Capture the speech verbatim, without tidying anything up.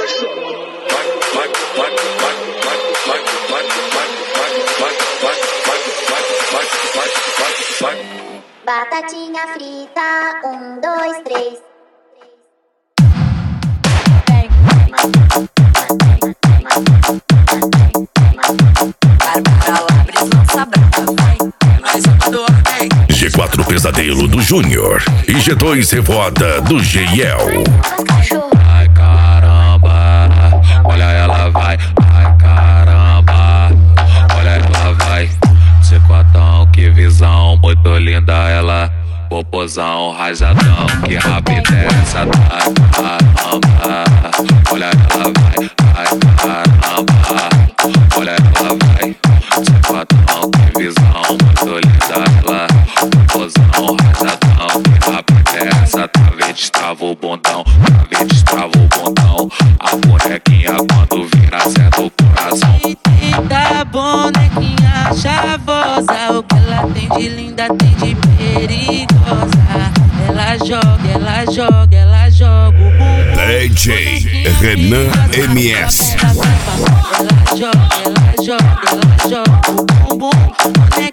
Batatinha frita, um, dois, três. G quatro Pesadelo do Júnior e G dois Revoada do Geiel. Ai caramba, olha ela vai. Ai caramba, olha ela vai. Chicotão, que visão muito linda ela. Popozão, rajadão, que rapidez. Ai caramba, olha ela vai. Ai caramba, olha ela vai. Chicotão, que visão muito linda ela. Popozão, rajadão, que rapidez. Através destrava o bundão, através destrava o bundão. A bonequinha quando vira certo o coração. Linda bonequinha chavosa, o que ela tem de linda tem de perigosa. Ela joga, ela joga, ela joga o bumbum. D J Renan M S. Ela joga, ela joga, ela joga o bumbum.